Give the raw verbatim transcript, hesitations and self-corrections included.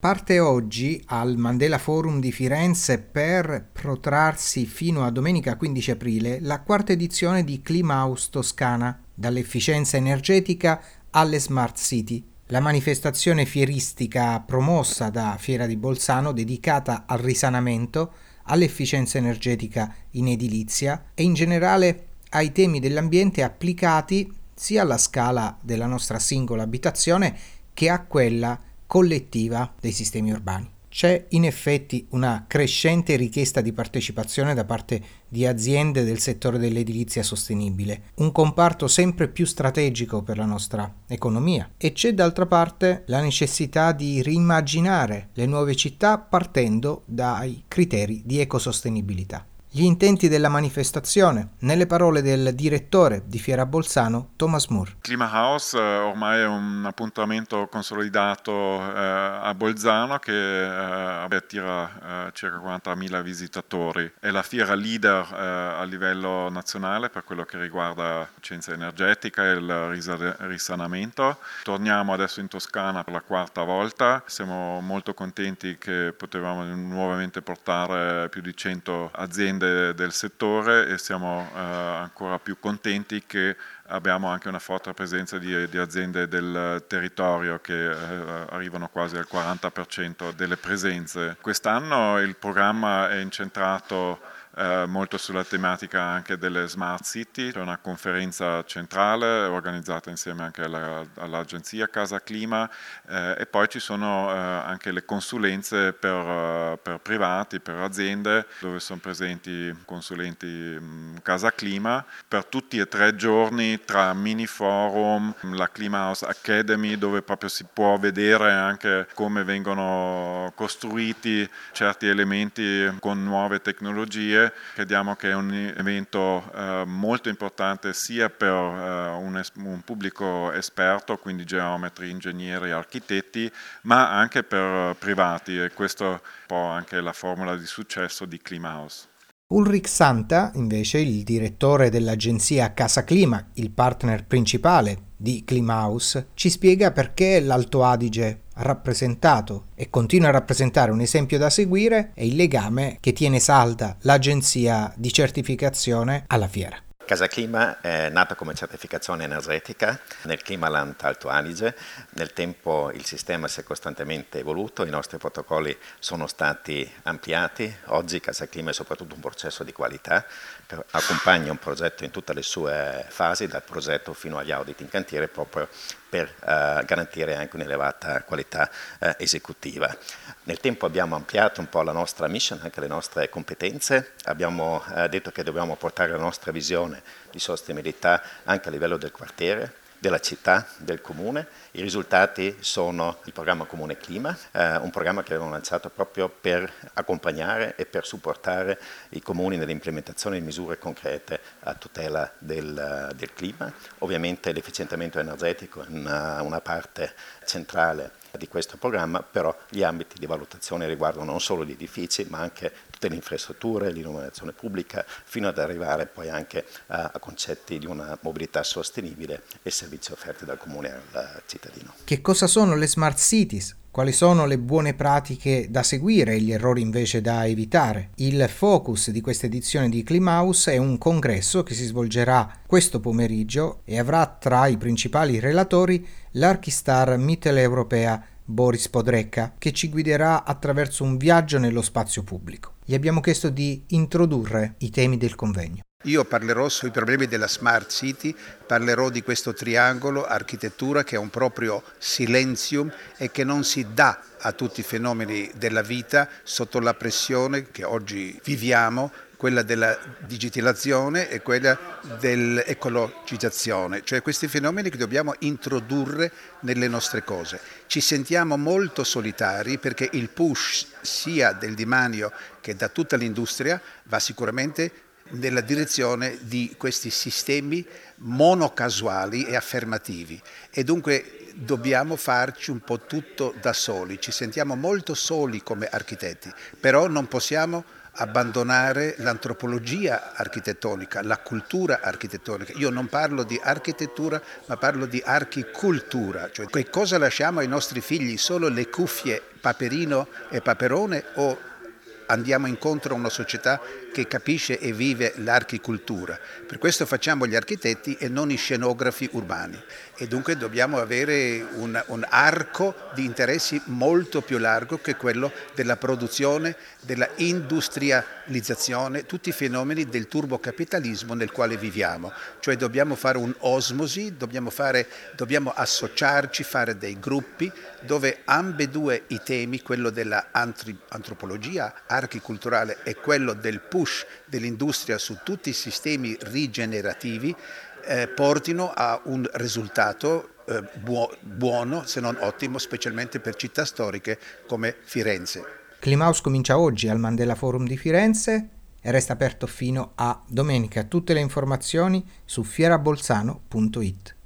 Parte oggi al Mandela Forum di Firenze per protrarsi fino a domenica quindici aprile la quarta edizione di Climahouse Toscana, dall'efficienza energetica alle smart city. La manifestazione fieristica promossa da Fiera di Bolzano dedicata al risanamento, all'efficienza energetica in edilizia e in generale ai temi dell'ambiente applicati sia alla scala della nostra singola abitazione che a quella collettiva dei sistemi urbani. C'è in effetti una crescente richiesta di partecipazione da parte di aziende del settore dell'edilizia sostenibile, un comparto sempre più strategico per la nostra economia, e c'è d'altra parte la necessità di rimmaginare le nuove città partendo dai criteri di ecosostenibilità. Gli intenti della manifestazione, nelle parole del direttore di Fiera Bolzano, Thomas Moore. Climahouse eh, ormai è un appuntamento consolidato eh, a Bolzano che eh, attira eh, circa quarantamila visitatori. È la fiera leader eh, a livello nazionale per quello che riguarda l'efficienza energetica e il risa- risanamento. Torniamo adesso in Toscana per la quarta volta. Siamo molto contenti che potevamo nuovamente portare più di cento aziende del settore e siamo eh, ancora più contenti che abbiamo anche una forte presenza di, di aziende del territorio che eh, arrivano quasi al quaranta per cento delle presenze. Quest'anno il programma è incentrato eh, molto sulla tematica anche delle smart city. C'è una conferenza centrale organizzata insieme anche alla, all'agenzia Casa Clima eh, e poi ci sono eh, anche le consulenze per, uh, per privati, per aziende, dove sono presenti consulenti mh, Casa Clima per tutti e tre giorni, tra mini forum, la Climahouse Academy, dove proprio si può vedere anche come vengono costruiti certi elementi con nuove tecnologie. Crediamo che è un evento eh, molto importante sia per eh, un, es- un pubblico esperto, quindi geometri, ingegneri, architetti, ma anche per privati, e questo è un po' anche la formula di successo di Climahouse. Ulrich Santa, invece, il direttore dell'agenzia Casa Clima, il partner principale di Climahouse, ci spiega perché l'Alto Adige ha rappresentato e continua a rappresentare un esempio da seguire e il legame che tiene salda l'agenzia di certificazione alla fiera. Casa Clima è nata come certificazione energetica nel Climaland Alto Adige. Nel tempo il sistema si è costantemente evoluto, i nostri protocolli sono stati ampliati. Oggi Casa Clima è soprattutto un processo di qualità, accompagna un progetto in tutte le sue fasi, dal progetto fino agli audit in cantiere, proprio per uh, garantire anche un'elevata qualità uh, esecutiva. Nel tempo abbiamo ampliato un po' la nostra mission, anche le nostre competenze, abbiamo uh, detto che dobbiamo portare la nostra visione di sostenibilità anche a livello del quartiere, della città, del comune. I risultati sono il programma Comune Clima, eh, un programma che abbiamo lanciato proprio per accompagnare e per supportare i comuni nell'implementazione di misure concrete a tutela del, del clima. Ovviamente l'efficientamento energetico è una, una parte centrale di questo programma, però gli ambiti di valutazione riguardano non solo gli edifici, ma anche tutte le infrastrutture, l'illuminazione pubblica, fino ad arrivare poi anche a, a concetti di una mobilità sostenibile e servizi offerti dal comune al cittadino. Che cosa sono le smart cities? Quali sono le buone pratiche da seguire e gli errori invece da evitare? Il focus di questa edizione di Climahouse è un congresso che si svolgerà questo pomeriggio e avrà tra i principali relatori l'Archistar Mitteleuropea Boris Podrecka, che ci guiderà attraverso un viaggio nello spazio pubblico. Gli abbiamo chiesto di introdurre i temi del convegno. Io parlerò sui problemi della Smart City, parlerò di questo triangolo architettura che è un proprio silenzium e che non si dà a tutti i fenomeni della vita sotto la pressione che oggi viviamo, quella della digitalizzazione e quella dell'ecologizzazione, cioè questi fenomeni che dobbiamo introdurre nelle nostre cose. Ci sentiamo molto solitari perché il push sia del demanio che da tutta l'industria va sicuramente nella direzione di questi sistemi monocasuali e affermativi e dunque dobbiamo farci un po' tutto da soli, ci sentiamo molto soli come architetti, però non possiamo abbandonare l'antropologia architettonica, la cultura architettonica. Io non parlo di architettura, ma parlo di archicultura, cioè che cosa lasciamo ai nostri figli, solo le cuffie Paperino e Paperone o andiamo incontro a una società che capisce e vive l'archicultura. Per questo facciamo gli architetti e non i scenografi urbani e dunque dobbiamo avere un, un arco di interessi molto più largo che quello della produzione, della industrializzazione, tutti i fenomeni del turbocapitalismo nel quale viviamo. Cioè dobbiamo fare un'osmosi, dobbiamo, fare, dobbiamo associarci, fare dei gruppi dove ambedue i temi, quello della antropologia archiculturale e quello del push dell'industria su tutti i sistemi rigenerativi eh, portino a un risultato eh, buo- buono, se non ottimo, specialmente per città storiche come Firenze. Klimaus comincia oggi al Mandela Forum di Firenze e resta aperto fino a domenica. Tutte le informazioni su fierabolzano punto it.